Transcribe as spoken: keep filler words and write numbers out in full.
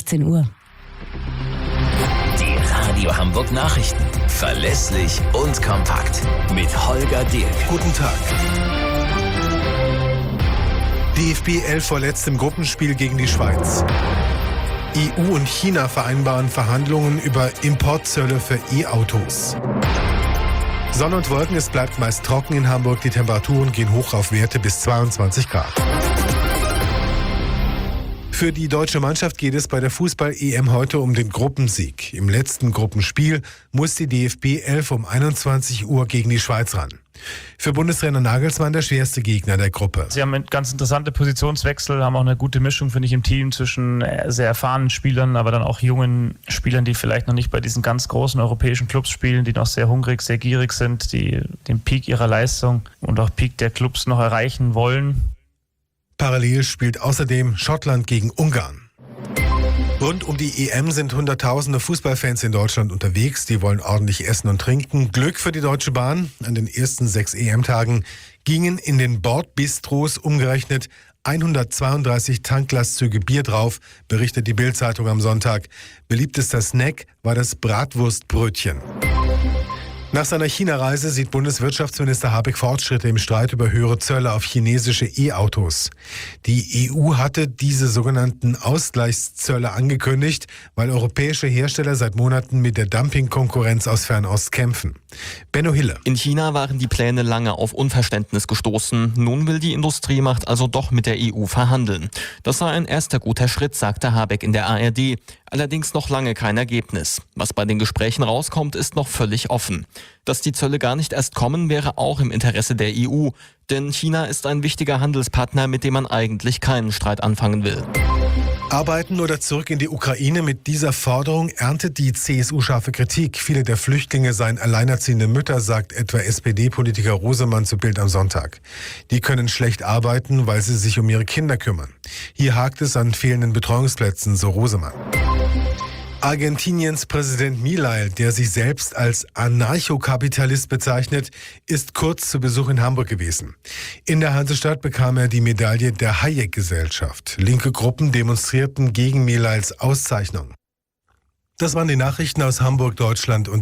sechzehn Uhr. Die Radio Hamburg Nachrichten. Verlässlich und kompakt. Mit Holger Dirk. Guten Tag. D F B elf vorletzt im Gruppenspiel gegen die Schweiz. E U und China vereinbaren Verhandlungen über Importzölle für E-Autos. Sonne und Wolken, es bleibt meist trocken in Hamburg. Die Temperaturen gehen hoch auf Werte bis zweiundzwanzig Grad. Für die deutsche Mannschaft geht es bei der Fußball-E M heute um den Gruppensieg. Im letzten Gruppenspiel muss die D F B elf um einundzwanzig Uhr gegen die Schweiz ran. Für Bundestrainer Nagelsmann der schwerste Gegner der Gruppe. Sie haben ganz interessante Positionswechsel, haben auch eine gute Mischung, finde ich, im Team zwischen sehr erfahrenen Spielern, aber dann auch jungen Spielern, die vielleicht noch nicht bei diesen ganz großen europäischen Clubs spielen, die noch sehr hungrig, sehr gierig sind, die den Peak ihrer Leistung und auch Peak der Clubs noch erreichen wollen. Parallel spielt außerdem Schottland gegen Ungarn. Rund um die E M sind hunderttausende Fußballfans in Deutschland unterwegs. Die wollen ordentlich essen und trinken. Glück für die Deutsche Bahn. An den ersten sechs E M-Tagen gingen in den Bordbistros umgerechnet hundertzweiunddreißig Tanklastzüge Bier drauf, berichtet die Bild-Zeitung am Sonntag. Beliebtester Snack war das Bratwurstbrötchen. Nach seiner China-Reise sieht Bundeswirtschaftsminister Habeck Fortschritte im Streit über höhere Zölle auf chinesische E-Autos. Die E U hatte diese sogenannten Ausgleichszölle angekündigt, weil europäische Hersteller seit Monaten mit der Dumpingkonkurrenz aus Fernost kämpfen. Benno Hille. In China waren die Pläne lange auf Unverständnis gestoßen. Nun will die Industriemacht also doch mit der E U verhandeln. Das sei ein erster guter Schritt, sagte Habeck in der A R D. Allerdings noch lange kein Ergebnis. Was bei den Gesprächen rauskommt, ist noch völlig offen. Dass die Zölle gar nicht erst kommen, wäre auch im Interesse der E U. Denn China ist ein wichtiger Handelspartner, mit dem man eigentlich keinen Streit anfangen will. Arbeiten oder zurück in die Ukraine? Mit dieser Forderung erntet die C S U scharfe Kritik. Viele der Flüchtlinge seien alleinerziehende Mütter, sagt etwa S P D-Politiker Rosemann zu Bild am Sonntag. Die können schlecht arbeiten, weil sie sich um ihre Kinder kümmern. Hier hakt es an fehlenden Betreuungsplätzen, so Rosemann. Argentiniens Präsident Milei, der sich selbst als Anarchokapitalist bezeichnet, ist kurz zu Besuch in Hamburg gewesen. In der Hansestadt bekam er die Medaille der Hayek-Gesellschaft. Linke Gruppen demonstrierten gegen Mileis Auszeichnung. Das waren die Nachrichten aus Hamburg, Deutschland und